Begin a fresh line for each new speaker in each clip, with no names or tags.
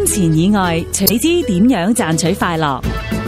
金錢以外，除你知點樣賺取快樂。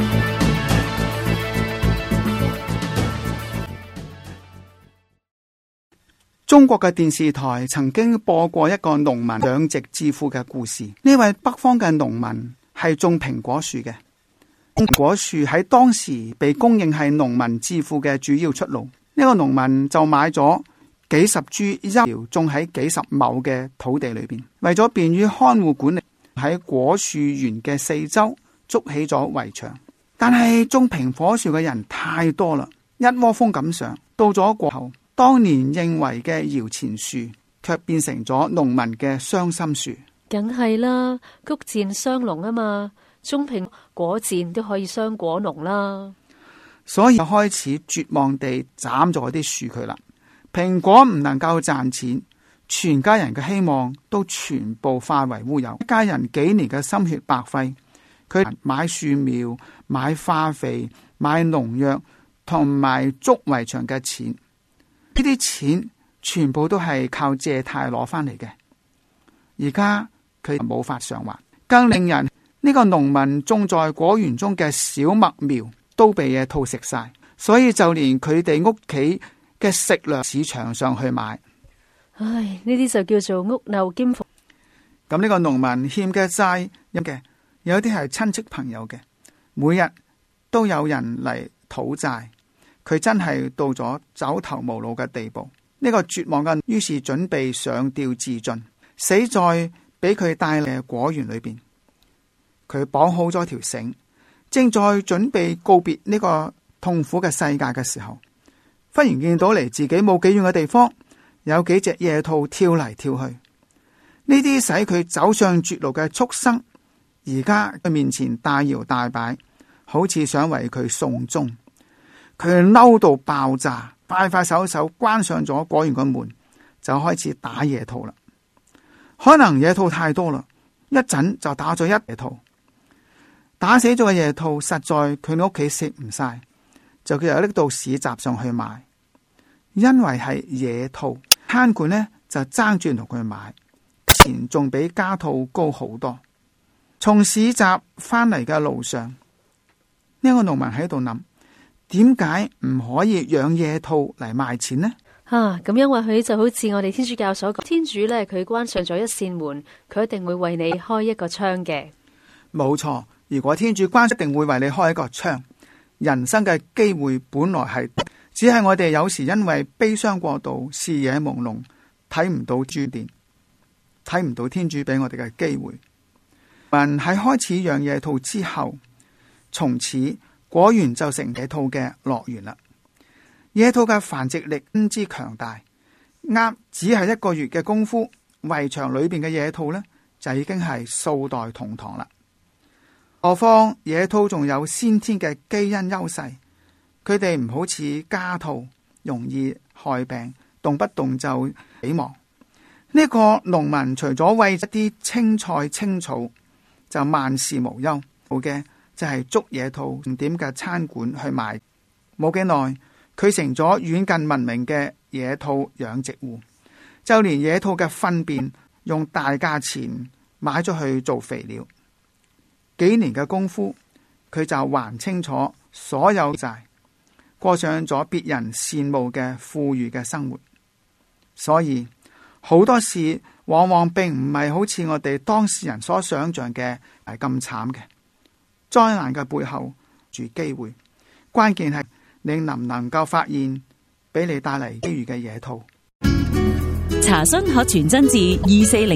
中國嘅電視台曾經播過一個農民養殖致富嘅故事。呢位北方嘅農民係種蘋果樹嘅，蘋果樹喺當時被公認係農民致富嘅主要出路。呢個農民就買咗幾十株幼苗種喺幾十畝嘅土地裏邊，為咗便於看護管理，喺果樹園嘅四周築起咗圍牆。但係種蘋果樹嘅人太多啦，一窩蜂咁上，到咗過後，當年認為嘅搖錢樹，卻變成咗農民嘅傷心樹。
梗係啦，谷賤傷農啊嘛，種蘋果賤都可以傷果農啦。
所以就開始絕望地斬咗啲樹佢啦。蘋果唔能夠賺錢，全家人嘅希望都全部化為烏有。一家人幾年嘅心血白費，佢買樹苗、買化肥、買農藥同埋築圍牆嘅錢。呢啲錢全部都係靠借貸攞翻嚟嘅，而家佢冇法償還。更令人呢個農民種在果園中嘅小麥苗都被野兔食晒，所以就連佢哋屋企嘅食糧市場上去買。
唉，呢啲就叫做屋漏兼逢。
咁呢個農民欠嘅債嘅，有啲係親戚朋友嘅，每日都有人嚟討債。佢真係到咗走投無路嘅地步，呢個絕望嘅，於是準備上吊自盡，死在俾佢帶嚟嘅果園裏邊。佢綁好咗條繩，正在準備告別呢個痛苦嘅世界嘅時候，忽然見到離自己冇幾遠嘅地方有幾隻野兔跳嚟跳去。呢啲使佢走上絕路嘅畜生，而家佢面前大搖大擺，好似想為佢送終。佢嬲到爆炸，快快手手關上咗果園個門，就開始打野兔啦。可能野兔太多啦，一陣就打咗一野兔，打死咗嘅野兔實在佢屋企食唔晒，就佢又拎到市集上去賣。因為係野兔，餐館呢就爭住同佢買，錢仲比家兔高好多。從市集翻嚟嘅路上，呢個農民喺度諗，點解唔可以養野兔嚟賣錢呢？
咁因為佢就好似我哋天主教所講，天主呢，佢關上咗一扇門，佢一定會為你開一個窗嘅。
冇錯，如果天主關，一定會為你開一個窗。人生嘅機會本來係，只係我哋有時因為悲傷過度，視野朦朧，睇唔到珠點，睇唔到天主俾我哋嘅機會。人喺開始養野兔之後，從此果園就成野兔嘅樂園啦。野兔嘅繁殖力真之強大，只係一個月嘅功夫，圍牆裏邊嘅野兔呢，就已經係數代同堂啦。何況野兔仲有先天嘅基因優勢，佢哋唔好似家兔容易害病，動不動就死亡。呢個農民除咗餵一啲青菜青草，就萬事無憂。好嘅就係捉野兔重點嘅餐館去賣。冇幾耐，佢成咗遠近聞名嘅野兔養殖戶，就連野兔嘅糞便用大價錢買咗去做肥料。幾年嘅功夫，佢就還清楚所有債，過上咗別人羨慕嘅富裕嘅生活。所以好多事往往並唔係好似我哋當事人所想象嘅係咁慘嘅。災難嘅背後住機會，關鍵係你能唔能夠發現俾你帶嚟機遇嘅野兔。
查詢可傳真至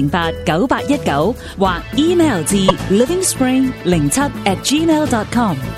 24089819或 email 至livingspring07@gmail.com。